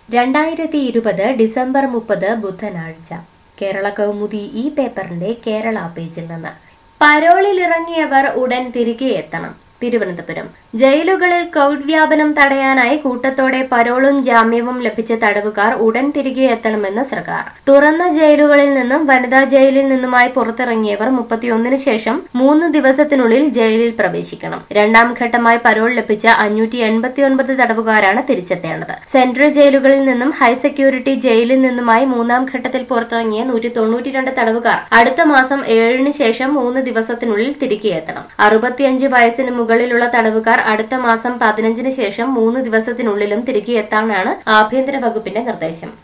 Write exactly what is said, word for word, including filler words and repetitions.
രണ്ടായിരത്തി ഇരുപത് ഡിസംബർ മുപ്പത് ബുധനാഴ്ച കേരള കൗമുദി ഈ പേപ്പറിന്റെ കേരള പേജിൽ നിന്ന് പരോളിലിറങ്ങിയവർ ഉടൻ തിരികെ എത്തണം. തിരുവനന്തപുരം ജയിലുകളിൽ കോവിഡ് വ്യാപനം തടയാനായി കൂട്ടത്തോടെ പരോളും ജാമ്യവും ലഭിച്ച തടവുകാർ ഉടൻ തിരികെ എത്തണമെന്ന് സർക്കാർ. തുറന്ന ജയിലുകളിൽ നിന്നും വനിതാ ജയിലിൽ നിന്നുമായി പുറത്തിറങ്ങിയവർ മുപ്പത്തിയൊന്നിന് ശേഷം മൂന്ന് ദിവസത്തിനുള്ളിൽ ജയിലിൽ പ്രവേശിക്കണം. രണ്ടാം ഘട്ടമായി പരോൾ ലഭിച്ച അഞ്ഞൂറ്റി എൺപത്തിയൊൻപത് തടവുകാരാണ് തിരിച്ചെത്തേണ്ടത്. സെൻട്രൽ ജയിലുകളിൽ നിന്നും ഹൈ സെക്യൂരിറ്റി ജയിലിൽ നിന്നുമായി മൂന്നാം ഘട്ടത്തിൽ പുറത്തിറങ്ങിയ നൂറ്റി തൊണ്ണൂറ്റിരണ്ട് തടവുകാർ അടുത്ത മാസം ഏഴിന് ശേഷം മൂന്ന് ദിവസത്തിനുള്ളിൽ തിരികെ എത്തണം. അറുപത്തിയഞ്ച് വയസ്സിന് മുകളിലുള്ള തടവുകാർ അടുത്ത മാസം പതിനഞ്ചിന് ശേഷം മൂന്ന് ദിവസത്തിനുള്ളിലും തിരികെ എത്താനാണ് ആഭ്യന്തര വകുപ്പിന്റെ നിർദ്ദേശം.